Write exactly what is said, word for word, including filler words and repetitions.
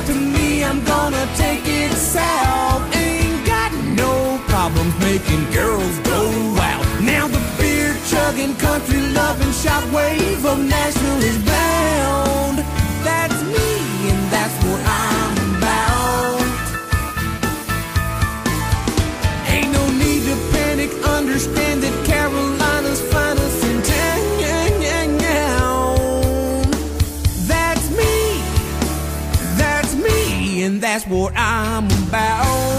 to me, I'm gonna take it south. Ain't got no problems making girls go out. Now the beer chugging, country loving shockwave of Nashville is bound. That's me, and that's what I'm about. Ain't no need to panic, understand that Carolina's finest in town. That's me, and that's what I'm about.